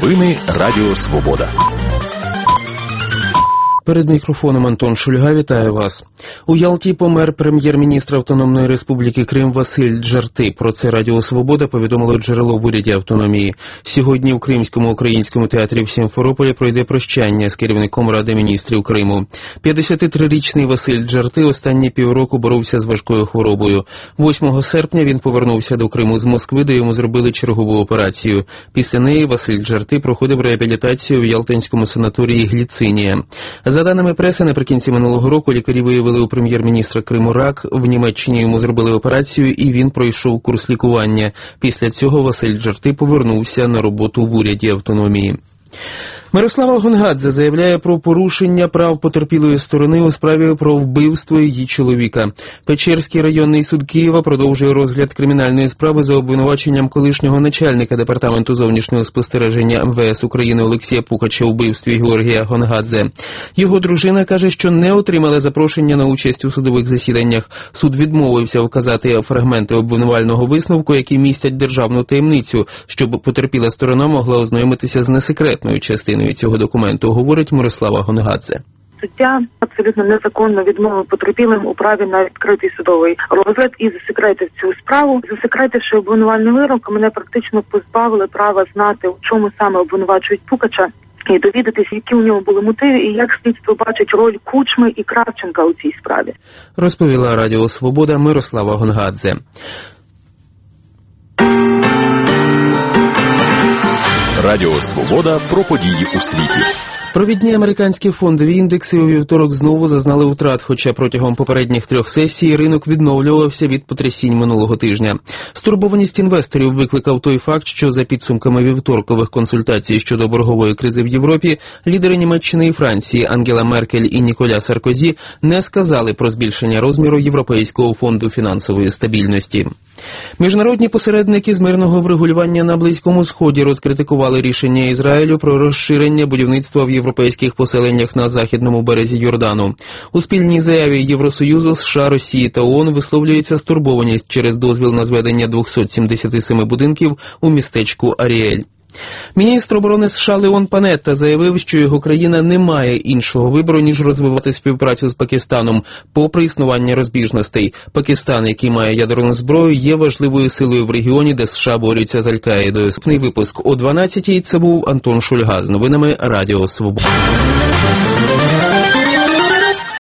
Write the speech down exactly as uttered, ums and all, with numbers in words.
Новини Радіо Свобода. Перед мікрофоном Антон Шульга, вітаю вас. У Ялті помер прем'єр-міністр Автономної Республіки Крим Василь Джарти. Про це Радіо Свобода повідомило джерело в уряді автономії. Сьогодні в Кримському українському театрі в Сімферополі пройде прощання з керівником Ради міністрів Криму. п'ятдесятитрирічний Василь Джарти останні півроку боровся з важкою хворобою. восьмого серпня він повернувся до Криму з Москви, де йому зробили чергову операцію. Після неї Василь Джарти проходив реабілітацію в ялтинському санаторії «Гліцинія». За даними преси, наприкінці минулого року лікарі виявили у прем'єр-міністра Криму рак, в Німеччині йому зробили операцію і він пройшов курс лікування. Після цього Василь Джарти повернувся на роботу в уряді автономії. Мирослава Гонгадзе заявляє про порушення прав потерпілої сторони у справі про вбивство її чоловіка. Печерський районний суд Києва продовжує розгляд кримінальної справи за обвинуваченням колишнього начальника Департаменту зовнішнього спостереження ем ве ес України Олексія Пухача у вбивстві Георгія Гонгадзе. Його дружина каже, що не отримала запрошення на участь у судових засіданнях. Суд відмовився вказати фрагменти обвинувального висновку, які містять державну таємницю, щоб потерпіла сторона могла ознайомитися з несекретною частиною цього документу, говорить Мирослава Гонгадзе. Суддя абсолютно незаконно відмовив потерпілим у праві на відкритий судовий розгляд і засекретив цю справу. Засекретивши обвинувальний вирок, мене практично позбавили права знати, у чому саме обвинувачують Пухача, і довідатися, які у нього були мотиви і як слідство бачить роль Кучми і Кравченка у цій справі. Розповіла Радіо Свобода Мирослава Гонгадзе. Радіо Свобода про події у світі. Провідні американські фондові індекси у вівторок знову зазнали втрат, хоча протягом попередніх трьох сесій ринок відновлювався від потрясінь минулого тижня. Стурбованість інвесторів викликав той факт, що за підсумками вівторкових консультацій щодо боргової кризи в Європі, лідери Німеччини і Франції Ангела Меркель і Ніколя Саркозі не сказали про збільшення розміру Європейського фонду фінансової стабільності. Міжнародні посередники з мирного врегулювання на Близькому Сході розкритикували рішення Ізраїлю про розширення будівництва в європейських поселеннях на західному березі Йордану. У спільній заяві Євросоюзу, США, Росії та ООН висловлюється стурбованість через дозвіл на зведення двохсот сімдесят сім будинків у містечку Аріель. Міністр оборони США Леон Панетта заявив, що його країна не має іншого вибору, ніж розвивати співпрацю з Пакистаном, попри існування розбіжностей. Пакистан, який має ядерну зброю, є важливою силою в регіоні, де США борються з Аль-Каїдою. Наступний випуск о дванадцятій. Це був Антон Шульга з новинами Радіо Свобода.